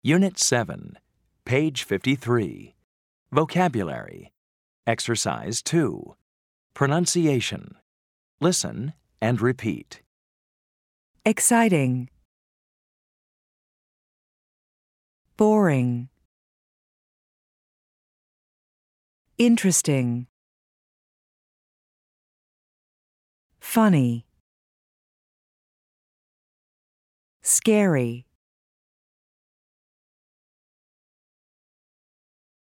Unit 7, page 53. Vocabulary. Exercise 2. Pronunciation. Listen and repeat. Exciting. Boring. Interesting. Funny. Scary.